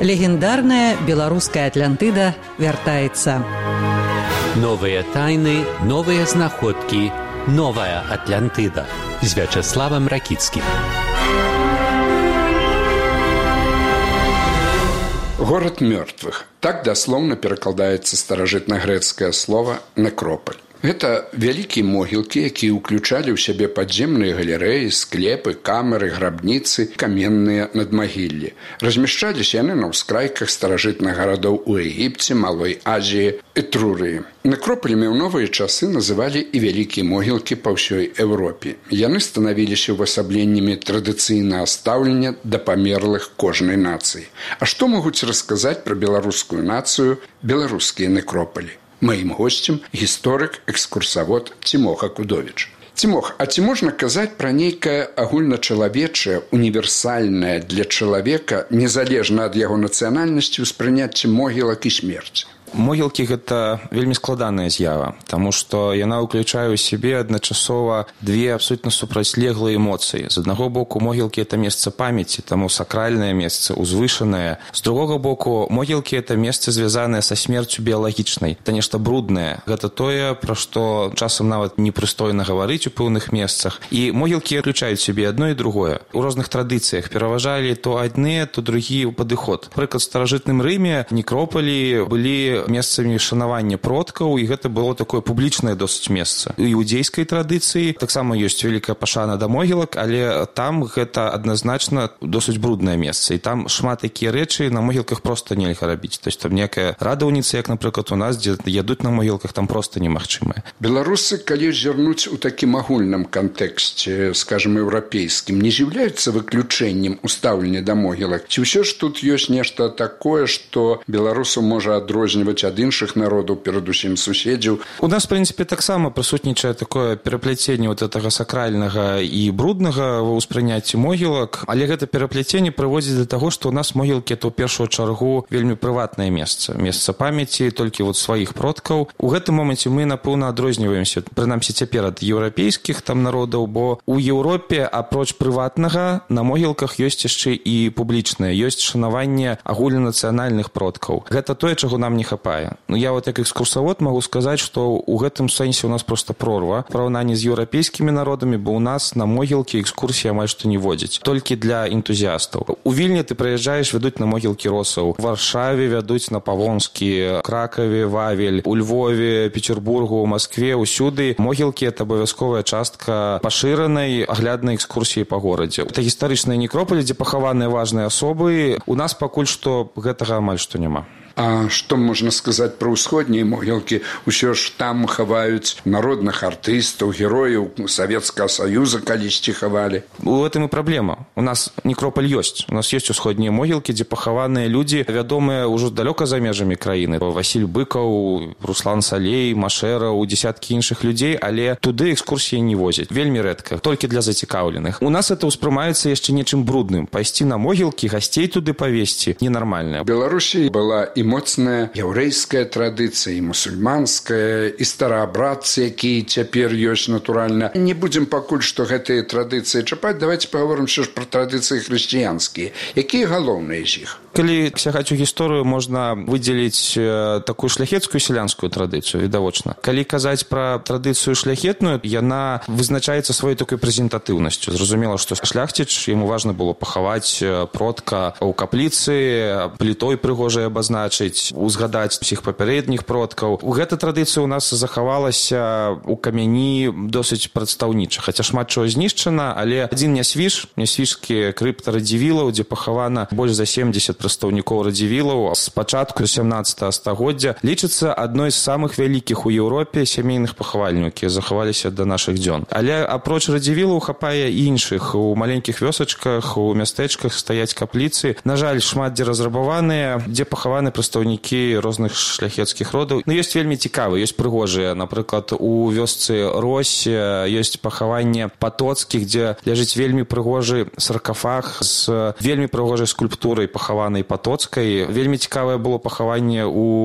Легендарная белорусская Атлантыда вяртаецца. Новые тайны, новые знаходкі, новая Атлантыда з Вячеславом Ракицким. Город мертвых. Так дословно перакладаецца старажытнагрэцкае слово «некрополь». Гэта вялікія могілкі, якія ўключалі ў сябе падземныя галерэі, склепы, камеры, грабніцы, каменныя надмагіллі. Размяшчаліся яны на ўскрайках старажытных гарадоў у Егіпце, Малой Азіі, Этрурыі. Некропалямі ў новыя часы называлі і вялікія могілкі па ўсёй Еўропе. Яны станавіліся увасабленнямі традыцыйнага стаўлення да памерлых кожнай нацыі. А што могуць расказаць пра беларускую нацыю беларускія некропалі? Маім госцем гісторык, экскурсавод Цімоха Кудовіч. Цімох, а ці можна казаць пра нейкае агульначалавечае, універсальнае для чалавека, незалежна ад яго нацыянальнасці, ўспрыняцце могілак і смерці? Могілкі – гэта вельмі складаная з'ява, таму што яна ўключае ў сябе адначасова две абсолютна супрацьлеглыя эмоцыі. З аднаго боку, могілкі – это месца памяці, таму сакральнае месца, узвышанае. З другога боку, могілкі – это месца, звязанае са смерцю біялагічнай. Это нешта бруднае. Гэта тое, пра што часам нават непрыстойна гаварыць у пэўных месцах. І могілкі ўключаюць сябе адно і другое. У розных традыцыях пераважалі то адныя, то другі падыход. Прыклад, у старажытным Рыме некропалі былі месцамі шанавання продкаў, і гэта было такое публічнае досыць месца. У іудзейскай традыцыі таксама ёсць вялікая пашана да могілак, але там гэта адназначна досыць бруднае месца, і там шмат такія рэчы на могілках проста нельга рабіць. То есть там некая радаўніца, як, напрыклад, у нас, дзе ядуць на могілках, там проста немагчымая. Беларусы, калі зірнуць у такім агульным кантэксце, скажем, еўрапейскім, не з'яўляюцца выключэннем у стаўленні да могілак? Ці ўсё ж тут ёсць нешта такое, што беларусу можа адрозніваць ад іншых народаў, перадусім суседзяў? У нас, в прынцыпе, таксама прысутнічае такое перапляценне вот гэтага сакральнага і бруднага ва ўспрыняцці могілак, але гэта перапляценне прыводзіць да таго, што ў нас могілкі – это ў першую чаргу вельмі прыватнае месца памяці толькі вот сваіх продкаў. У гэтым моменце мы, напэўна, адрозніваемся, прынамсі цяпер, ад еўрапейскіх там народаў, бо у Еўропе, апроч прыватнага, на могілках ёсць яшчэ і публічнае, ёсць шанаванне агульнанацыянальных продкаў. Гэта тое, чаго нам не хапае. Ну, я вот як экскурсавод могу сказаць, што ў гэтым сэнсе у нас проста прорва параўнанні з еўрапейскімі народамі, бо ў нас на могілкі экскурсіі амаль што не водзяць, толькі для энтузіастаў. У Вільні ты прыязджаеш, вядуць на могілкі росаў. У Варшаве вядуць на Павонскі, Кракаве, Вавель, у Львове, Петербургу, у Маскве, усюды могілкі – это абавязковая частка пашыранай агляднай экскурсіі па горадзе. Это гістарычныя некропалі, дзе пахаваныя важныя асобы. У нас пакуль што гэтага амаль што няма. А што можна сказаць пра ўсходнія могілкі? Усё ж там хаваюць народных артыстаў, герояў Савецкага Саюза калісьці хавалі. У гэтым і праблема. У нас некропаль ёсць. У нас ёсць усходнія могілкі, дзе пахаваныя людзі, вядомыя ўжо далёка за межамі краіны. Васіль Быкаў, Руслан Салей, Машэраў, дзесяткі іншых людзей, але туды экскурсіі не возяць. Вельмі рэдка, толькі для зацікаўленых. У нас это ўспрымаецца яшчэ нечым брудным. Пайсці на могілкі, гасцей туды павесці ненармальна. У Беларусі была і моцная яўрэйская традыцыя, і мусульманская, і стараабрадцы, якія цяпер ёсць, натуральна. Не будзем пакуль што гэтыя традыцыі чапаць, давайте паговорым ўсё ж пра традыцыі хрысціянскія. Якія галоўныя з іх? Калі сягаць у гісторыю, можна выдзеліць такую шляхецкую сялянскую традыцыю, відавочна. Калі казаць пра традыцыю шляхетную, яна вызначаецца сваёй такой прэзентатыўнасцю. Зразумела, што шляхціч, яму важна было пахаваць продка ў капліцы, плітой прыгожай абазначыць, узгадаць усіх папярэдніх продкаў. Гэта традыцыя ў нас захавалася ў камяні досыць прадстаўніча. Хаця шмат чого знішчана, але адзін нясвіжскі крыпта радзівілаў, дзе пахавана больш за 70 прадстаўнікоў радзівілаў з пачатку 17 стагоддзя, лічыцца адной з самых вялікіх у Еўропе сямейных пахавальняў, якія захаваліся да нашых дзён. Але апроч радзівілаў хапае іншых. У маленькіх вёсачках, у мястэчках стаяць капліцы. На жаль, шмат дзе разрабаваныя, дзе пахаваны прадстаўнікі розных шляхецкіх родаў. Ну, ёсць вельмі цікавыя, ёсць прыгожыя. Напрыклад, у вёсцы Рось ёсць пахаванне Патоцкіх, дзе ляжыць вельмі прыгожы саркафаг з вельмі прыгожай скульптурай пахаванай Патоцкай. Вельмі цікавае было пахаванне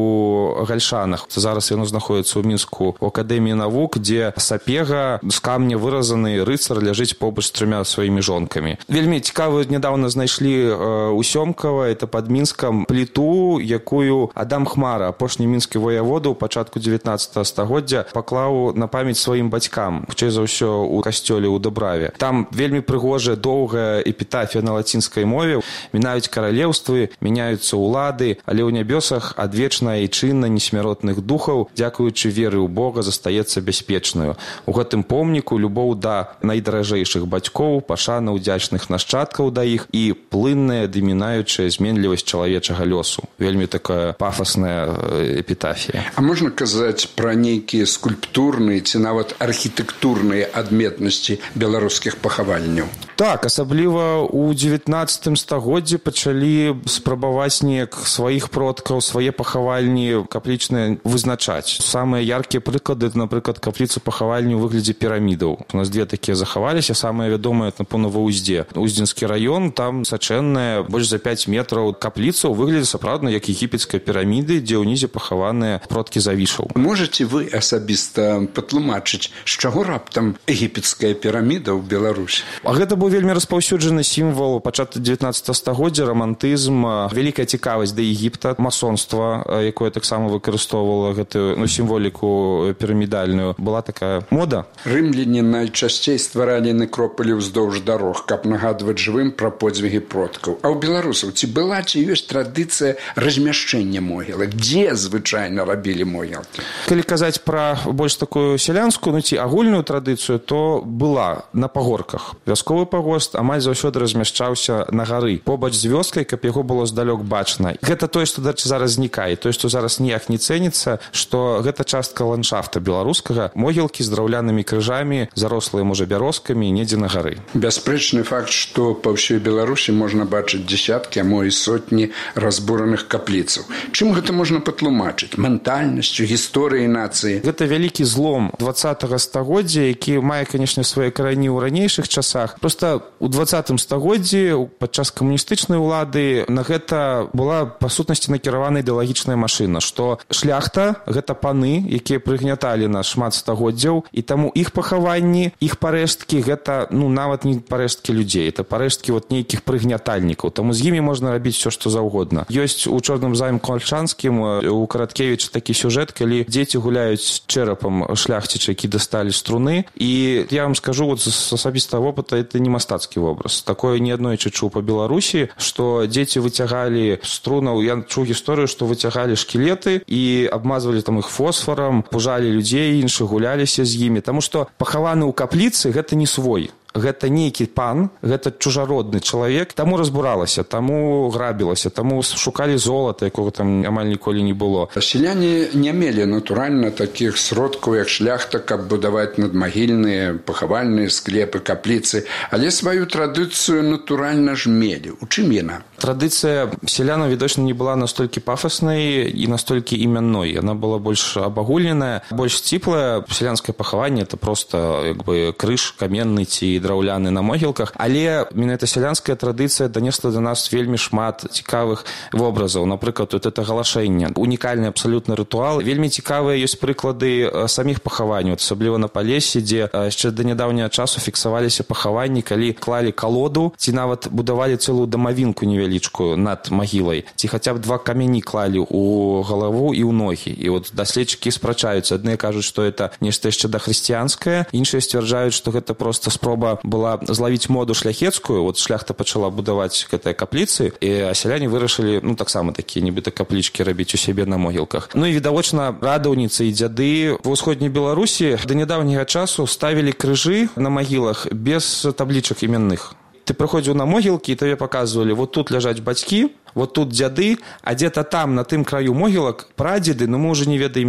у Гальшанах. Зараз яно знаходіцца ў Мінску у Акадэміі навук, дзе сапега з камня выразаны рыцар ляжыць побач з 3 сваімі жонкамі. Вельмі цікава, нядаўна знайшлі у Сёмкава, это пад Мінскам, пліту, якую Адам Хмара, апошні мінскі воявода ў пачатку 19 стагоддзя, паклаў на памяць сваім бацькам, хутчэй за ўсё у касцёле ў Дубраве. Там вельмі прыгожая доўгая эпітафія на лацінскай мове. Мінаюць каралеўствы, мяняюцца ўлады, але ў нябёсах адвечная і чынна несмяротных духаў, дзякуючы веры ў Бога, застаецца бяспечнаю. У гэтым помніку любоў да найдаражэйшых бацькоў, пашана ўдзячных нашчадкаў да іх і плынная дамінаючая зменлівасць чалавечага лёсу. Вельмі такая пафасная эпітафія. А можна казаць пра нейкія скульптурныя ці нават архітэктурныя адметнасці беларускіх пахаванняў? Так, асабліва ў 19 стагоддзі пачалі спрабаваць неяк сваіх продкаў, свае пахавальні каплічныя вызначаць. Самыя яркія прыклады, напрыклад, капліцы-пахавальні ў выглядзе пірамідаў. У нас 2 такія захаваліся, самыя вядомыя, напэўна, ва Уздзе. Уздзенскі раён, там сачэнная, больш за 5 метраў капліца ў выглядзе сапраўдна як егіпецкая піраміды, дзе ўнізе пахаваныя продкі завішаў. Можаце вы асабіста патлумачыць, з чаго раптам егіпецкая піраміда ў Беларусі? А гэта быў вельмі распаўсюджаны сімвал пачатку 19 стагоддзя, рамантызм, вялікая цікавасць да Егіпта, масонства, якое таксама выкарыстоўвала гэтую сімволіку пірамідальную. Была такая мода. Рымляне найчасцей стваралі некропалі ўздоўж дарог, каб нагадваць жывым пра подзвігі продкаў. А ў беларусаў ці была, ці ёсць традыцыя размяшчэння могілак? Дзе звычайна рабілі могілкі? Калі казаць пра больш такую сялянскую, ну ці агульную традыцыю, то была на пагорках. Вясковы пагост амаль заўсёды размяшчаўся на гары, побач з вёскай, каб яго было здалёк бачна. Гэта тое, што зараз знікае, тое, што зараз ніяк не цэніцца, што гэта частка ландшафта беларускага, могілкі з драўлянымі крыжамі, зарослыя, можа, бярозкамі, недзе на гары. Бяспрэчны факт, што па ўсёй Беларусі можна бачыць дзесяткі, а мо і сотні разбураных капліцаў. Чым гэта можна патлумачыць? Ментальнасцю, гісторыяй нацыі? Гэта вялікі злом 20 стагоддзя, які мае, канешне, свае карані ў ранейшых часах. Проста у 20 стагоддзі падчас камуністычнай улады на гэта была па сутнасці накіравана ідэалагічная машына, што шляхта гэта паны, якія прыгняталі на шмат стагоддзяў, і таму іх пахаванні, іх парэшткі гэта нават не парэшткі людзей, это парэшткі нейкіх прыгнятальнікаў. Таму з імі можна рабіць все, што заўгодна. Ёсць у чорным замку Альшанскім у Караткевіча такі сюжэт, калі дзеці гуляюць з чэрапам шляхціча, які дасталі струны, і я вам скажу з асабістага вопыта, это не мастацкі вобраз. Такое неаднойчы чуў па Беларусі, што дзеці выцягалі струнаў, я чуў гісторыю, што выцягалі шкілеты і абмазвалі там іх фосфарам, пужалі людзей іншых, гуляліся з імі, таму што пахаваны ў капліцы гэта не свой. Гэта нейкі пан, гэта чужародны чалавек, таму разбуралася, таму грабілася, таму шукалі золата, якога там амаль ніколі не было. Сяляне не мелі, натуральна, такіх сродкаў, як шляхта, каб будаваць надмагільныя пахавальныя склепы, капліцы, але сваю традыцыю натуральна ж мелі. У чым яна? Традыцыя сялянаў, відочна, не была настолькі пафаснай і настолькі імянной. Яна была больш абагульненая, больш сціплая. Сялянскае пахаванне – это проста крыж каменны ці драўляны на могілках, але менавіта сялянская традыцыя данесла да нас вельмі шмат цікавых вобразаў. Напрыклад, это галашэнне, унікальны абсалютны рытуал. Вельмі цікавыя ёсць прыклады саміх пахаванняў, асабліва на Палесе, дзе яшчэ да нядаўняга часу фіксаваліся пахаванні, калі клалі калоду ці нават будавалі цэлую дамавінку невялічкую над магілай, ці хаця б 2 камяні клалі ў галаву і ў ногі. І даследчыкі спрачаюцца. Адныя кажуць, што это нешта яшчэ дахрысціянскае, іншыя сцвярджаюць, што гэта проста спроба была злавіць моду шляхецкую. Шляхта пачала будаваць гэтыя капліцы, а сяляне вырашылі, таксама такія нібыта каплічкі рабіць у сябе на могілках. І відавочна, радаўніцы і дзяды ва ўсходняй Беларусі да нядаўняга часу ставілі крыжы на магілах без таблічак іменных. Ты прыходзіў на могілкі, і табе паказвалі, тут ляжаць бацькі, тут дзяды, а дзе-то там, на тым краю могілак, прадзеды, мы ўжо не ведаем дзе.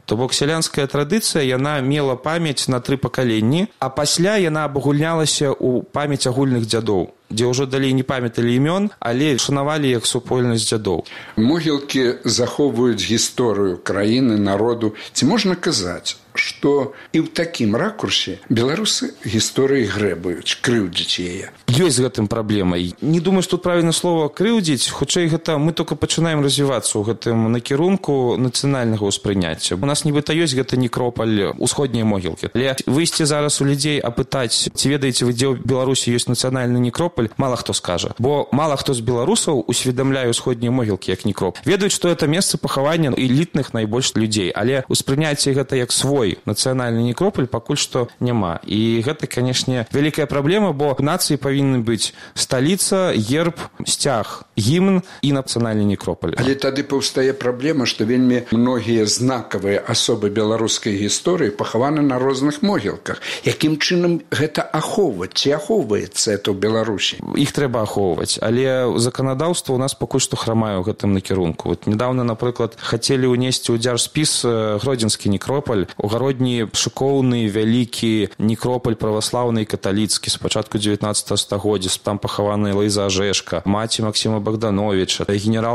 То бок сялянская традыцыя, яна мела памяць на 3 пакаленні, а пасля яна абагульнялася ў памяць агульных дзядоў, дзе ўжо далей не памяталі імён, але шанавалі іх супольнасць дзядоў. Могілкі захоўваюць гісторыю краіны, народу. Ці можна казаць, што і ў такім ракурсе беларусы гісторыі грэбаюць, крыўдзяць яе? Ёсць з гэтым праблемай. Не думаю, што тут правільна слова крыўдзіць, хутчэй гэта мы толькі пачынаем развівацца ў гэтым накірунку нацыянальнага ўспрыняцця. У нас нібыта ёсць гэты некропаль, усходнія могілкі. Але выйсці зараз у людзей апытаць, ці ведаеце вы, дзе ў Беларусі ёсць нацыянальны некропаль, мала хто скажа. Бо мала хто з беларусаў усведамляе усходнія могілкі як некроп. Ведаюць, што гэта месца пахавання элітных найбольш людзей, але ўспрыняцце гэта як свой нацыянальны некропаль пакуль што няма. І гэта, канешне, вялікая праблема, бо в нацыі павінны быць сталіца, герб, сцяг, гімн і нацыянальны некропаль. Але тады паўстае праблема, што вельмі многія знакавыя асобы беларускай гісторыі пахаваны на розных могілках. Якім чынам гэта ахоўваць? Ці ахоўваецца это ў Беларусі? Іх трэба ахоўваць, але заканадаўства ў нас пакуль што храмае ў гэтым накірунку. Вот недавно, напрыклад, хацелі ўнесці ў дзяржспіс Гродзенскі некропаль, у Гародні шыкоўны, вялікі некропаль праваслаўны і каталіцкі з пачатку 19 стагоддзя, там пахаваны Лайза Ажэшка, маці Максіма Богдановича, генерал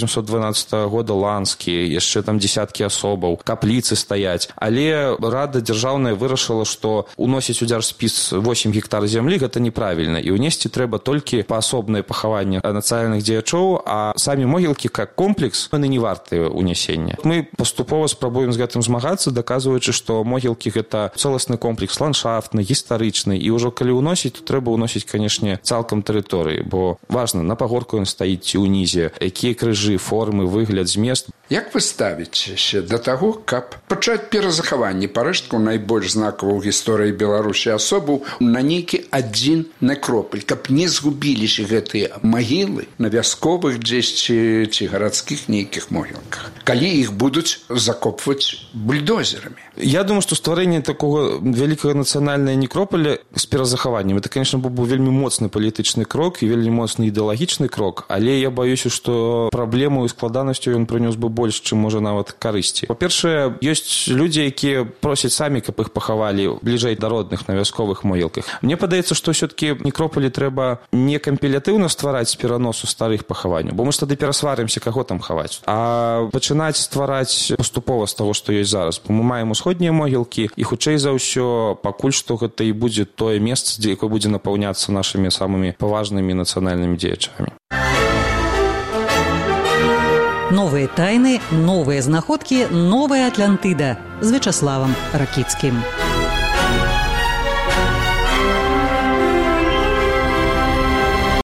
1812 года Ланскі, яшчэ там десяткі асобаў, капліцы стаяць. Але Рада дзяржаўная вырашыла, што уносіць у дзяржспіс 8 гектар зямлі гэта неправільна, і ўнесці трэба толькі паасобнае пахаванне нацыянальных дзеячоў, а самі могілкі как комплекс яны не вартыя ўнясення. Мы паступова спрабуем з гэтым змагацца, даказваючы, што могілкі гэта цэласны комплекс ландшафтны, гістарычны, і ўжо калі ўносіць, то трэба ўносіць, канешне, цалкам тэрыторыі, бо важна, на пагорку ён стаіць ці ўнізе, якія крыжы, формы, выгляд, змест. Як вы ставіцеся да таго, каб пачаць перазахаванне парэшткаў найбольш знакавых у гісторыі Беларусі асобаў на нейкі адзін некропаль, каб не згубіліся гэтыя магілы на вясковых дзесьці ці гарадскіх нейкіх могілках, калі іх будуць закопваць бульдозерамі? Я думаю, што стварэнне такога вялікага нацыянальнага некропаля з перазахаваннем, это, конечно, быў вельмі моцны палітычны крок і вельмі моцны ідэалагічны крок, але я баюся, што праблему і складанасцю ён прынёс бы больш, чым можа нават карысці. Па-першае, ёсць людзі, якія просяць самі, каб іх пахавалі бліжэй да родных на вясковых могілках. Мне падаецца, што ўсё-такі некропалі трэба не кампілятыўна ствараць з пераносу старых пахаванняў, бо мы ж тады перасварымся, каго там хаваць, а пачынаць ствараць паступова з таго, што ёсць зараз. Бо мы маем усходнія могілкі, і хутчэй за ўсё, пакуль што гэта і будзе тое месца, дзе якое будзе напаўняцца нашымі самымі паважнымі нацыянальнымі дзеячамі. Новыя тайны, новыя знаходкі, новая Атлантыда з Вячаславам Ракіцкім.